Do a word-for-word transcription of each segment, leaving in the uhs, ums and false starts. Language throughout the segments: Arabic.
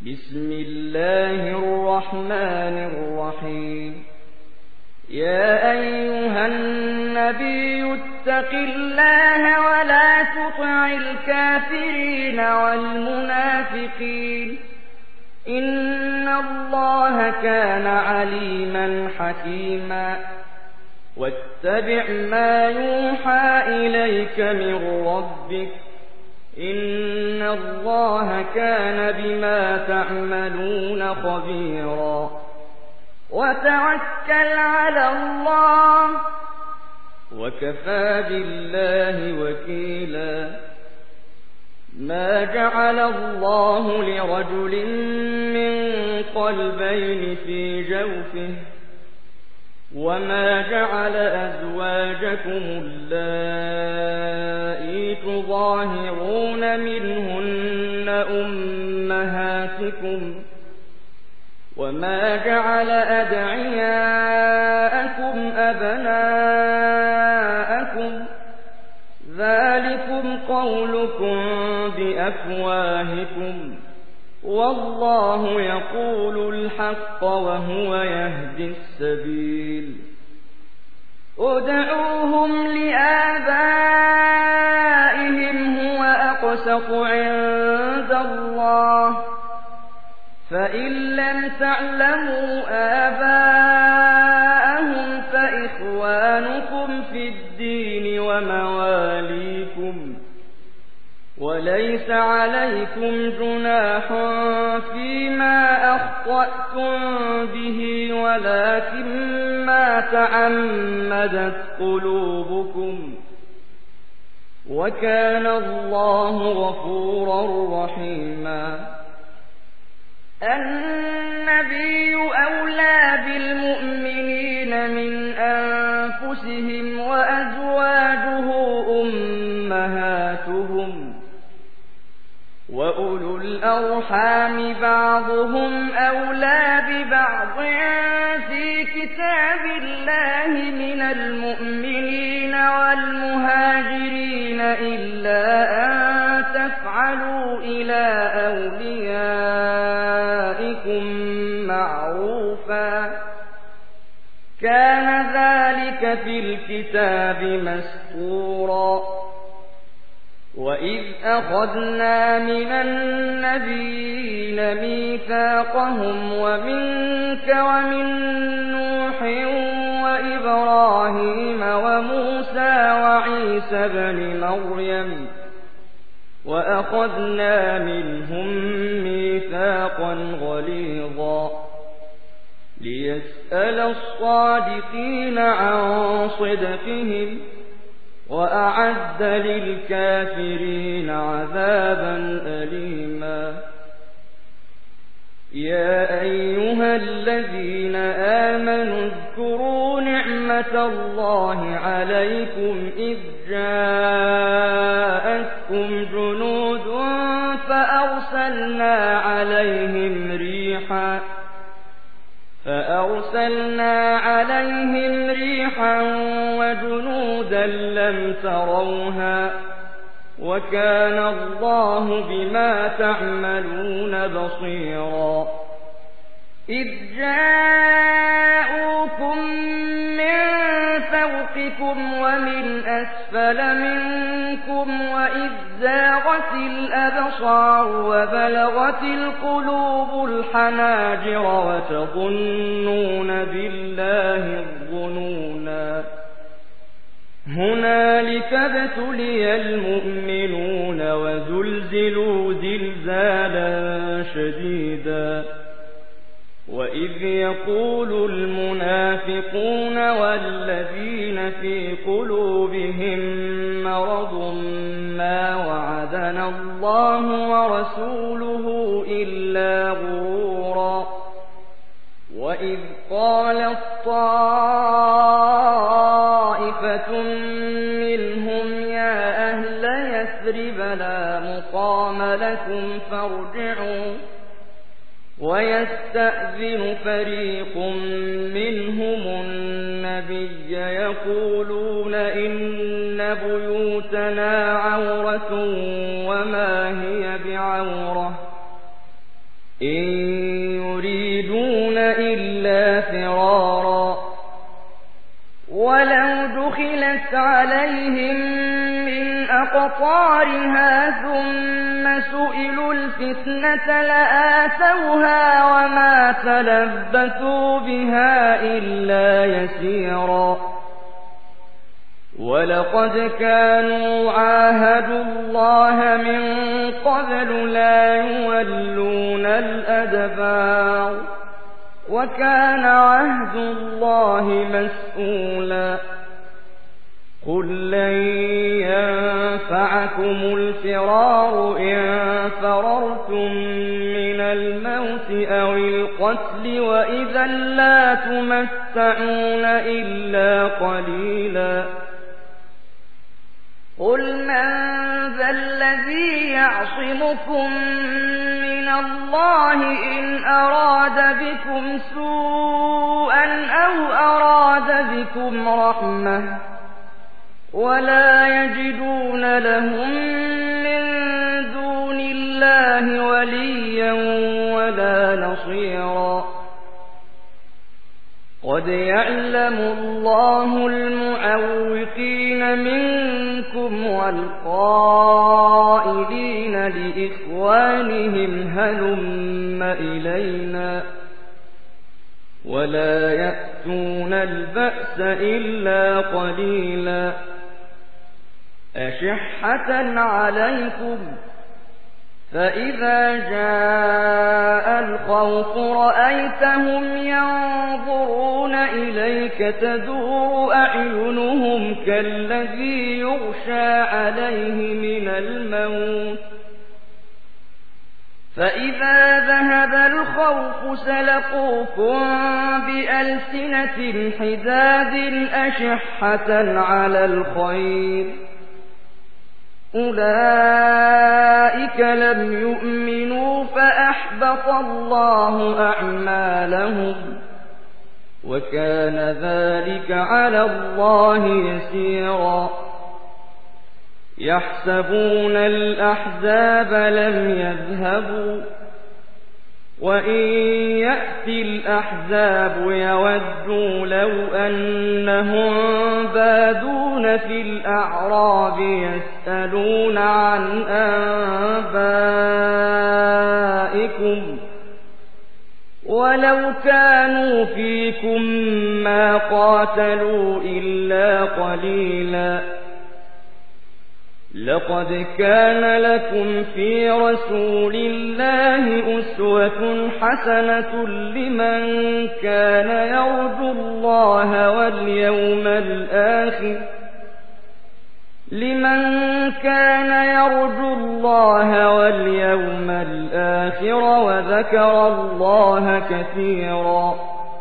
بسم الله الرحمن الرحيم. يا أيها النبي اتق الله ولا تطع الكافرين والمنافقين إن الله كان عليما حكيما. واتبع ما يوحى إليك من ربك إن الله كان بما تعملون خبيرا. وتوكل على الله وكفى بالله وكيلا. ما جعل الله لرجل من قلبين في جوفه وما جعل أزواجكم اللائي تظاهرون منهن أمهاتكم وما جعل أدعياءكم أبناءكم ذلكم قولكم بأفواهكم والله يقول الحق وهو يهدي السبيل. ادعوهم لآبائهم هو أقسط عند الله فإن لم تعلموا آباءهم فإخوانكم في الدين ومواليكم وليس عليكم جناح فيما أخطأتم به ولكن ما تعمدت قلوبكم وكان الله غفورا رحيما. النبي أولى بالمؤمنين من أنفسهم وأزواجه أمهاتهم وأولو الأرحام بعضهم أولى ببعض في كتاب الله من المؤمنين والمهاجرين إلا أن تفعلوا إلى أوليائكم معروفا كان ذلك في الكتاب مسطورا. وإذ أخذنا من النبيين ميثاقهم ومنك ومن نوح وإبراهيم وموسى وعيسى بن مريم وأخذنا منهم ميثاقا غليظا ليسأل الصادقين عن صدقهم وأعد للكافرين عذابا أليما. يا أيها الذين آمنوا اذكروا نعمة الله عليكم إذ جاءتكم جنود فأرسلنا عليهم ريحا فأرسلنا عليهم ريحا وجنودا لم تروها وكان الله بما تعملون بصيرا. إذ جاءوكم من فوقكم ومن أسفل منكم وإذ زاغت الأبصار وبلغت القلوب الحناجر وتظنون بالله الظنونا هنالك ابتلي المؤمنون وزلزلوا زلزالا شديدا. وإذ يقول المنافقون والذين في قلوبهم مرض ما وعدنا الله ورسوله إلا غرورا. وإذ قالت طائفة منهم يا أهل يثرب لا مقام لكم فارجعوا ويستأذن فريق منهم النبي يقولون إن بيوتنا عورة وما هي بعورة إن يريدون إلا فرارا ولو دخلت عليهم من أقطارها ثم سئلوا الفتنة لآتوها وما تلبثوا بها إلا يسيرا ولقد كانوا عاهدوا الله من قبل لا يولون الأدبار وكان عهد الله مسؤولا قل لن ينفعكم الفرار إن فررتم من الموت أو القتل وإذا لا تمتعون إلا قليلا قل من ذا الذي يعصمكم من الله إن أراد بكم سوءا أو أراد بكم رحمة ولا يجدون لهم من دون الله وليا ولا نصيرا قد يعلم الله المعوقين منكم والقائلين لإخوانهم هلم إلينا ولا يأتون البأس إلا قليلا أشحة عليكم فإذا جاء الخوف رأيتهم ينظرون إليك تدور أعينهم كالذي يغشى عليه من الموت فإذا ذهب الخوف سلقوكم بألسنة حداد أشحة على الخير أولئك لم يؤمنوا فأحبط الله أعمالهم وكان ذلك على الله يسيرا يحسبون الأحزاب لم يذهبوا وإن يأتي الأحزاب يودوا لو أنهم بادون في الأعراب يسألون عن أنبائكم ولو كانوا فيكم ما قاتلوا إلا قليلا لقد كان لكم في رسول الله أسوة حسنة لمن كان يرجو الله واليوم الآخر لمن كان يرجو الله واليوم الآخر وذكر الله كثيرا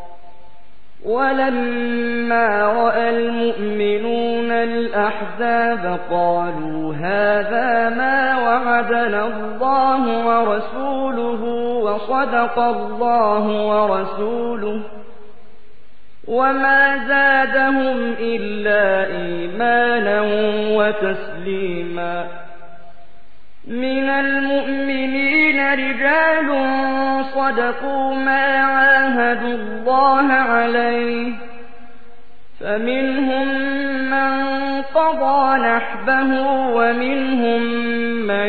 ولما رأى المؤمنون الأحزاب قالوا هذا ما وعدنا الله ورسوله وصدق الله ورسوله وما زادهم إلا إيمانا وتسليما من المؤمنين رجال صدقوا ما عاهدوا الله عليه فمنهم من قضى نحبه ومنهم من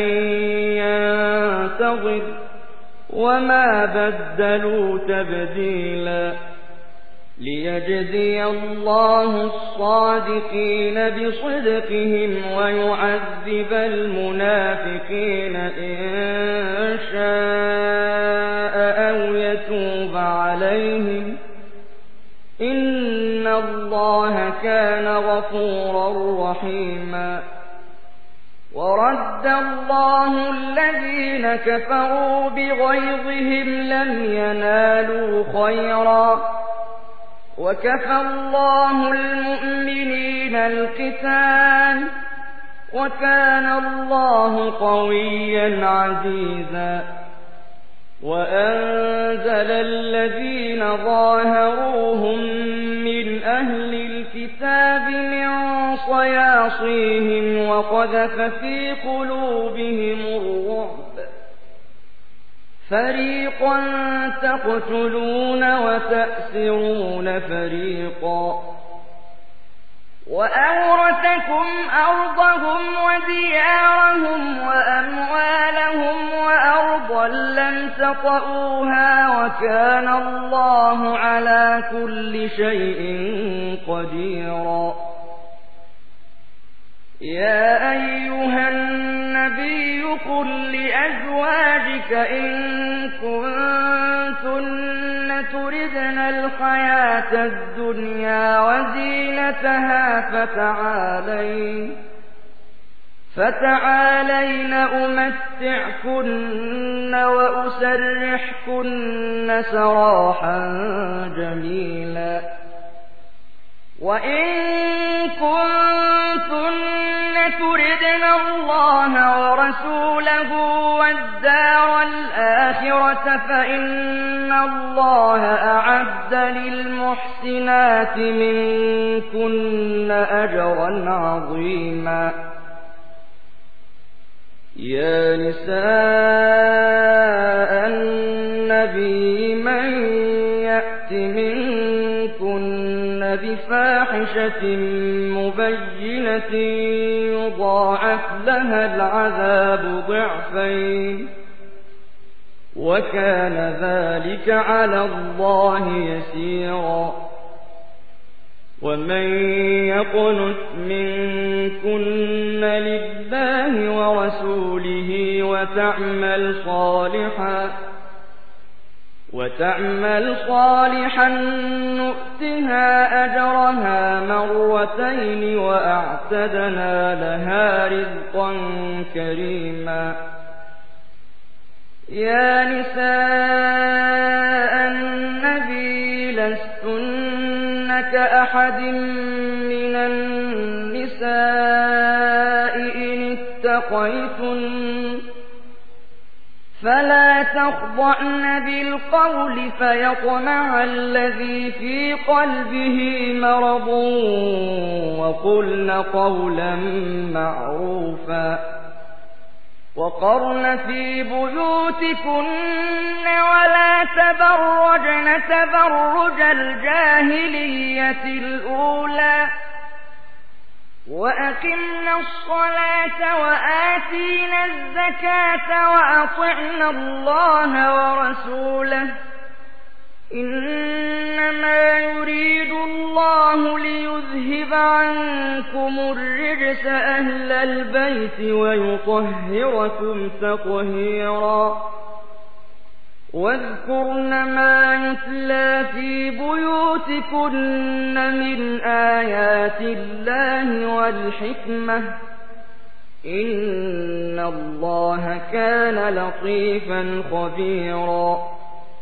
ينتظر وما بدلوا تبديلا ليجزي الله الصادقين بصدقهم ويعذب المنافقين إن شاء أو يتوب عليهم إن الله كان غفورا رحيما ورد الله الذين كفروا بغيظهم لم ينالوا خيرا وكفى الله المؤمنين القتال وكان الله قويا عزيزا وأنزل الذين ظاهروهم من أهل الكتاب من صياصيهم وقذف في قلوبهم الرعب فريقا تقتلون وتأسرون فريقا وأورثكم أرضهم وديارهم وأموالهم وأرضا لم تطئوها وكان الله على كل شيء قديرا يا أيها النبي قل لأزواجك إن كنتن تردن الحياة الدنيا وزينتها فتعالين فتعالين أمتعكن وأسرحكن سراحا جميلا وإن كنتن تردن الله ورسوله والدار الآخرة فإن الله أعد للمحسنات منكن أجرا عظيما يا نساء النبي من يأت منكن بفاحشة مبينة يضاعف لها العذاب ضعفين وكان ذلك على الله يسيرا ومن يقنت منكن لله ورسوله وتعمل صالحا وتعمل صالحا نؤتها أجرها مرتين وأعتدنا لها رزقا كريما يا نساء النبي لستن كأحد من النساء إن اتقيتن فلا تخضعن بالقول فيطمع الذي في قلبه مرض وقلن قولا معروفا وقرن في بيوتكن ولا تبرجن تبرج الجاهلية الأولى وأقمنا الصلاة وآتينا الزكاة وأطعنا الله ورسوله إنما يريد الله ليذهب عنكم الرجس أهل البيت ويطهركم تطهيرا واذكرن ما يتلى في بيوتكن من آيات الله والحكمة إن الله كان لطيفا خبيرا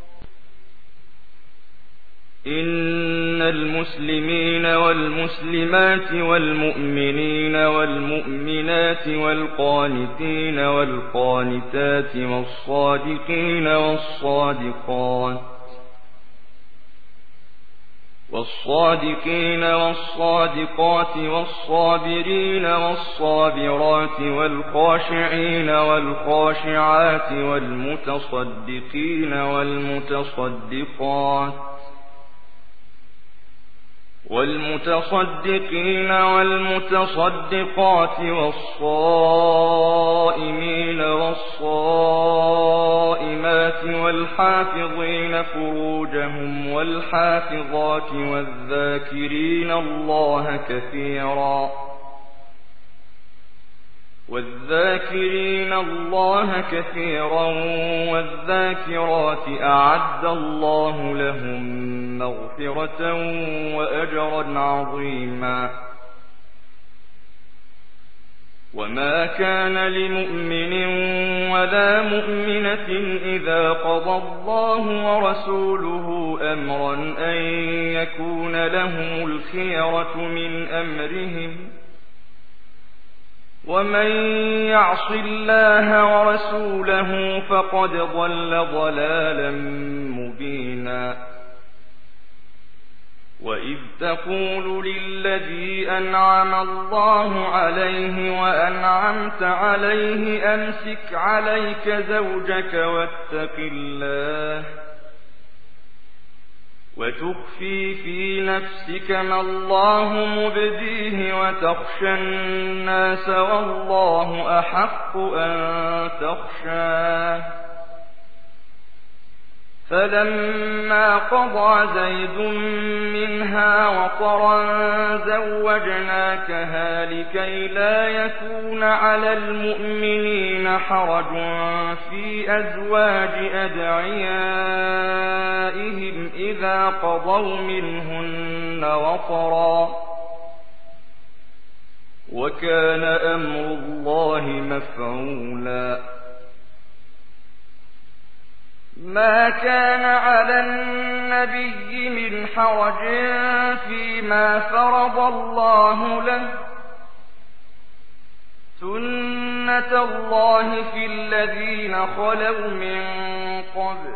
إن المسلمين والمسلمات والمؤمنين والمؤمنات والقانتين والقانتات والصادقين والصادقات والصادقين والصادقات والصابرين والصابرات والخاشعين والخاشعات والمتصدقين والمتصدقات والمتصدقين والمتصدقات والصائمين والصائمات والحافظين فروجهم والحافظات والذاكرين الله كثيرا والذاكرين الله كثيرا والذاكرات أعد الله لهم مغفرة وأجرا عظيما وما كان لمؤمن ولا مؤمنة إذا قضى الله ورسوله أمرا أن يكون لهم الخيرة من أمرهم ومن يعص الله ورسوله فقد ضل ضلالا مبينا وإذ تقول للذي أنعم الله عليه وأنعمت عليه أمسك عليك زوجك واتق الله وتخفي في نفسك ما الله مبديه وتخشى الناس والله أحق أن تخشاه فلما قضى زيد منها وطرا زوجناكها لكي لا يكون على المؤمنين حرج في أزواج أدعيائهم إذا قضوا منهن وطرا وكان أمر الله مفعولا ما كان على النبي من حرج فيما فرض الله له سنة الله في الذين خلوا من قبل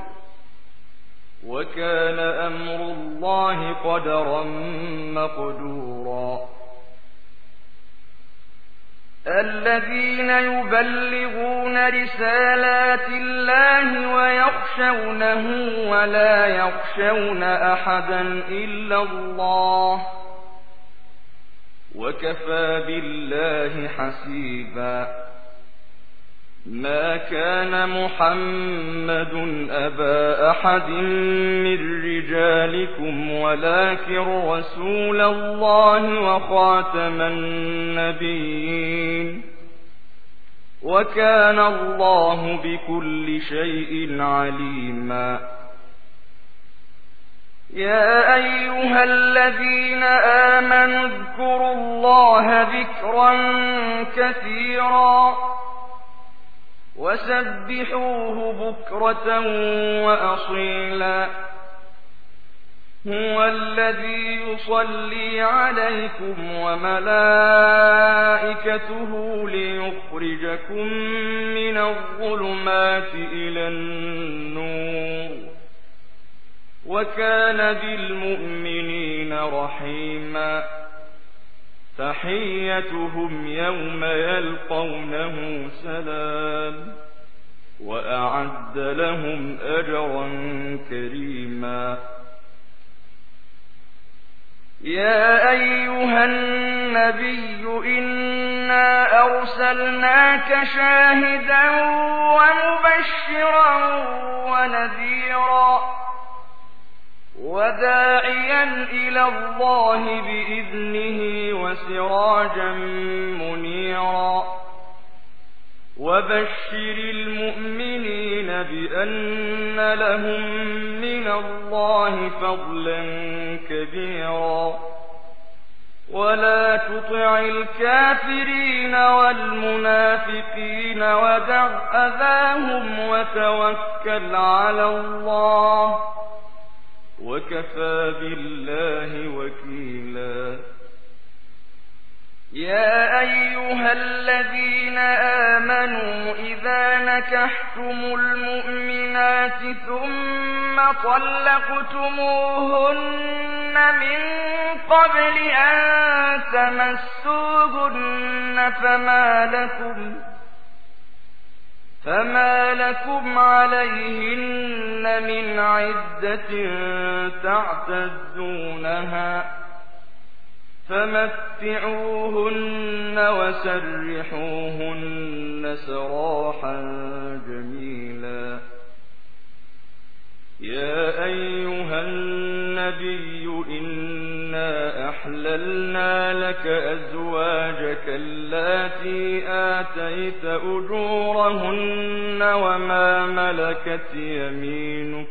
وكان أمر الله قدرا مقدورا الذين يبلغون رسالات الله ويخشونه ولا يخشون أحدا إلا الله وكفى بالله حسيبا ما كان محمد أبا أحد من رجالكم ولكن رسول الله وخاتم النبيين وكان الله بكل شيء عليما يا أيها الذين آمنوا اذكروا الله ذكرا كثيرا وسبحوه بكرة وأصيلا هو الذي يصلي عليكم وملائكته ليخرجكم من الظلمات إلى النور وكان بالمؤمنين رحيما تحيتهم يوم يلقونه سلام وأعد لهم أجرا كريما يا أيها النبي إنا أرسلناك شاهدا ومبشرا ونذيرا وداعيا إلى الله بإذنه وسراجا منيرا وبشر المؤمنين بأن لهم من الله فضلا كبيرا ولا تطع الكافرين والمنافقين ودع أذاهم وتوكل على الله وكفى بالله وكيلا يا أيها الذين آمنوا إذا نكحتم المؤمنات ثم طلقتموهن من قبل أن تمسوهن فما لكم فما لكم عليهن من عدة تعتدونها فمتعوهن وسرحوهن سراحا جميلا يا أيها النبي إنا أحللنا لك أزواجك اللاتي آتيت أجورهن وما ملكت يمينك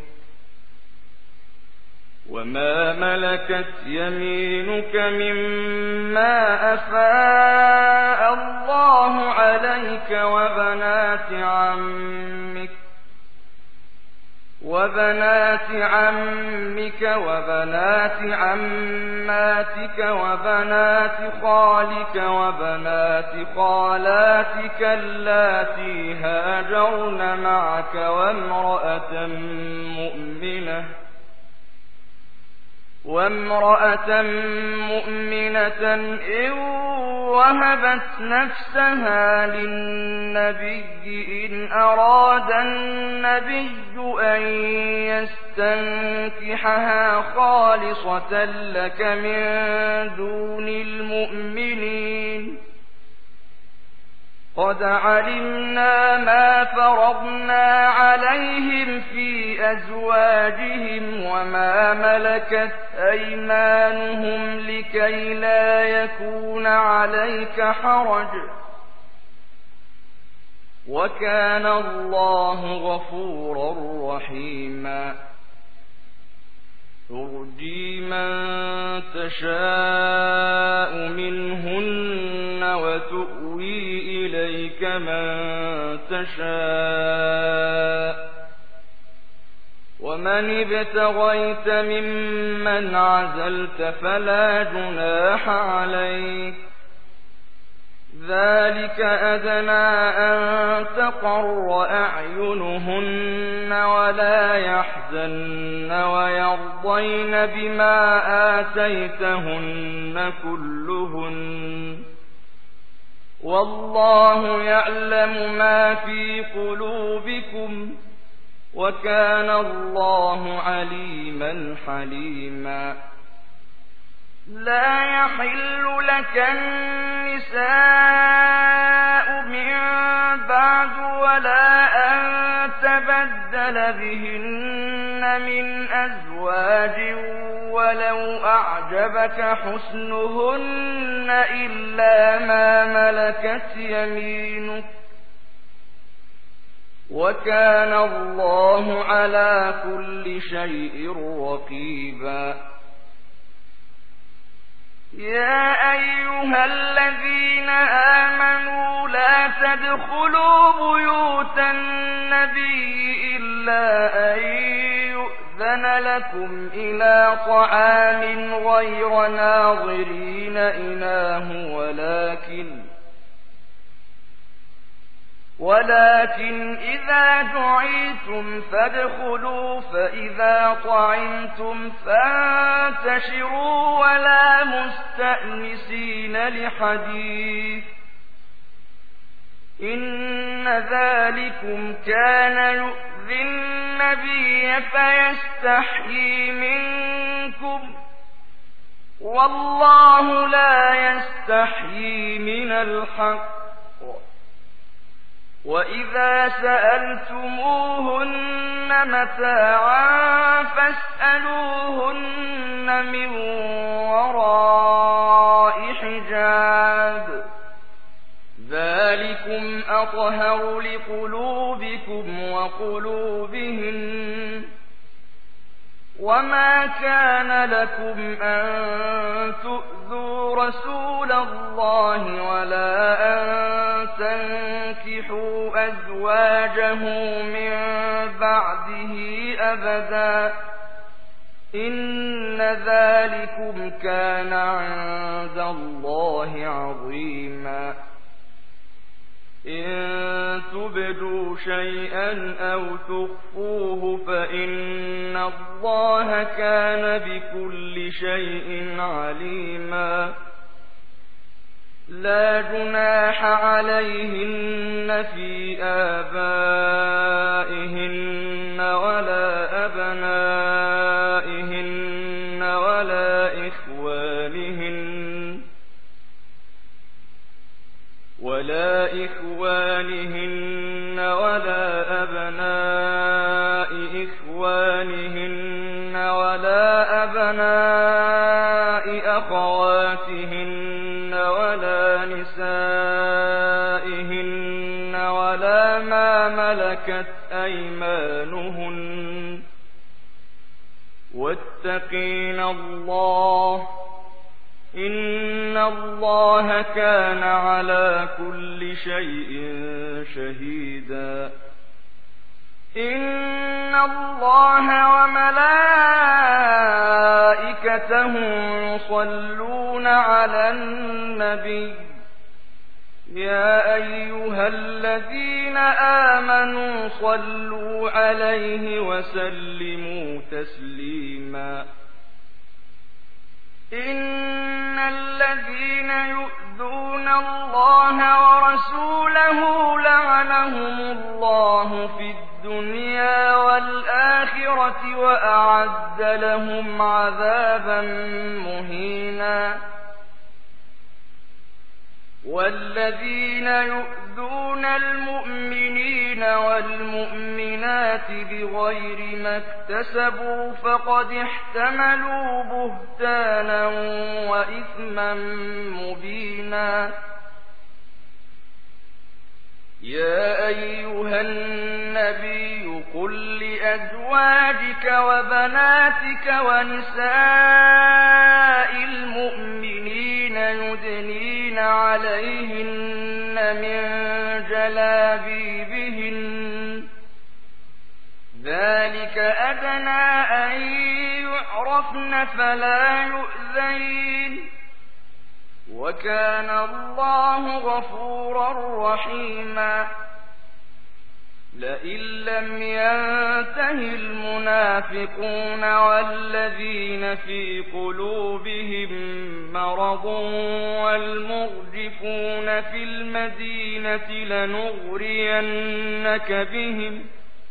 وما ملكت يمينك مما أفاء الله عليك وبنات عمك وبنات عمك وبنات عماتك وبنات خالك وبنات خالاتك اللاتي هاجرن معك وامرأة مؤمنة وامرأة مؤمنة إن وهبت نفسها للنبي إن أراد النبي أن يستنكحها خالصة لك من دون المؤمنين قد علمنا ما فرضنا عليهم في أزواجهم وما ملكت أيمانهم لكي لا يكون عليك حرج وكان الله غفورا رحيما ترجي من تشاء منهن وتؤوي إليك من تشاء ومن ابتغيت ممن عزلت فلا جناح عليك ذلك أدنى أن تقر أعينهن ولا يحزن ويرضين بما آتيتهن كلهن والله يعلم ما في قلوبكم وكان الله عليما حليما لا يحل لك النساء من بعد ولا أن تبدل بهن من أزواج ولو أعجبك حسنهن إلا ما ملكت يمينك وكان الله على كل شيء رقيبا يا أيها الذين آمنوا لا تدخلوا بيوت النبي إلا أن يؤذن لكم إلى طعام غير ناظرين إناه ولكن ولكن إذا دعيتم فادخلوا فإذا طعمتم فانتشروا ولا مستأنسين لحديث إن ذلكم كان يؤذي النبي فيستحيي منكم والله لا يستحيي من الحق وإذا سألتموهن متاعا فاسألوهن من وراء حجاب ذلكم أطهر لقلوبكم وقلوبهن وما كان لكم أن تؤذوا رسول الله ولا أن تنكحوا أزواجه من بعده أبدا إن ذلكم كان عند الله عظيما إن تبدوا شيئا أو تخفوه فإن الله كان بكل شيء عليما لا جناح عليهن في آبائهن ولا أبنائهن ولا إخوانهن ولا إخوانهن ولا أبناء إخوانهن ولا أبناء أخواتهن ولا نسائهن ولا ما ملكت أيمانهن واتقين الله إن الله كان على كل شيء شهيدا إن الله وملائكته يصلون على النبي يا أيها الذين آمنوا صلوا عليه وسلموا تسليما إن الذين يؤذون الله ورسوله لعنهم الله في الدنيا والآخرة وأعد لهم عذابا مهينا والذين يؤذون المؤمنين والمؤمنات بغير ما اكتسبوا فقد احتملوا بهتانا وإثما مبينا يا أيها النبي قل لأزواجك وبناتك ونساء المؤمنين يدنين عليهن من جلابيبهن ذلك أدنى أن يعرفن فلا يؤذين وكان الله غفورا رحيما لئن لم ينته المنافقون والذين في قلوبهم مرض والمرجفون في المدينة لنغرينك بهم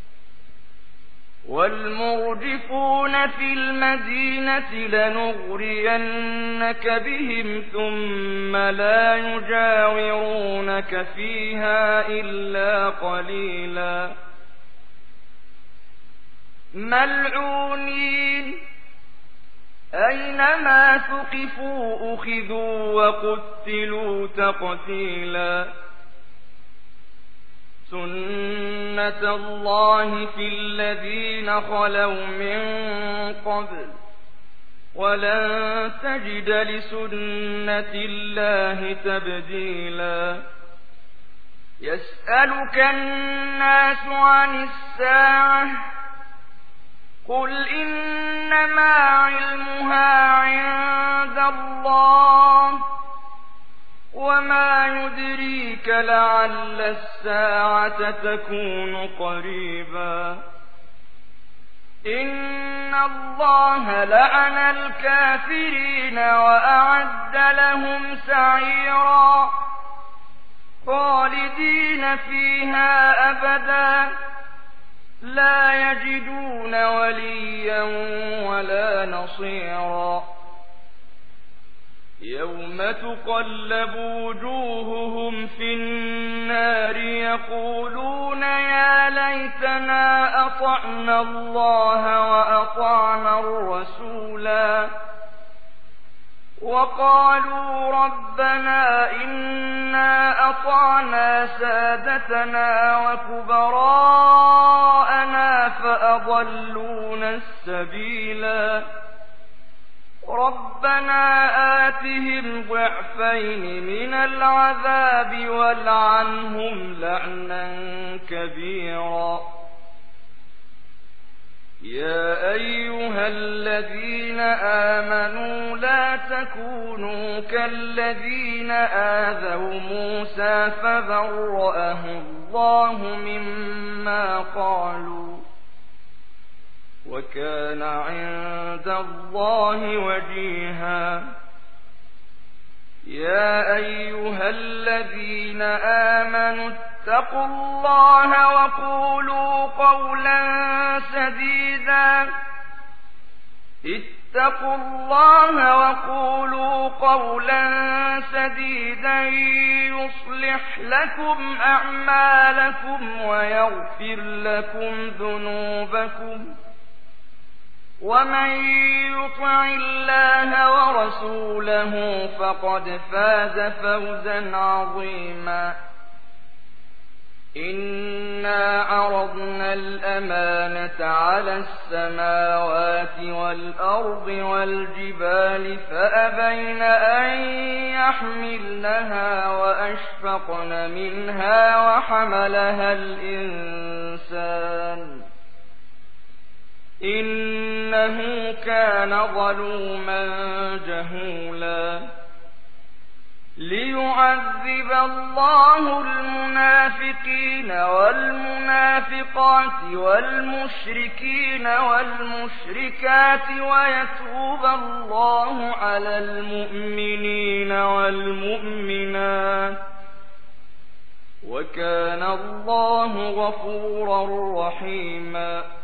والمرجفون في المدينة لنغرينك بهم ثم لا يجاورونك فيها إلا قليلا ملعونين أينما ثقفوا أخذوا وقتلوا تقتيلا سنة الله في الذين خلوا من قبل ولن تجد لسنة الله تبديلا يسألك الناس عن الساعة قل إنما علمها عند الله وما يدريك لعل الساعة تكون قريبا إن الله لعن الكافرين وأعد لهم سعيرا خالدين فيها أبدا لا يجدون وليا ولا نصيرا يوم تقلب وجوههم في النار يقولون يا ليتنا أطعنا الله وأطعنا الرسولا وقالوا ربنا إنا أطعنا سادتنا وكبراءنا فأضلونا السبيلا ربنا آتهم ضعفين من العذاب والعنهم لعنا كبيرا يا أيها الذين آمنوا لا تكونوا كالذين آذوا موسى فبرأه الله مما قالوا وكان عند الله وجيها يا أيها الذين آمنوا اتقوا الله وقولوا قولا سديدا اتقوا الله وقولوا قولا سديدا يصلح لكم أعمالكم ويغفر لكم ذنوبكم ومن يطع الله ورسوله فقد فاز فوزا عظيما إنا عرضنا الأمانة على السماوات والأرض والجبال فأبين أن يحملنها وأشفقن منها وحملها الإنسان إنه كان ظلوما جهولا ليعذب الله المنافقين والمنافقات والمشركين والمشركات ويتوب الله على المؤمنين والمؤمنات وكان الله غفورا رحيما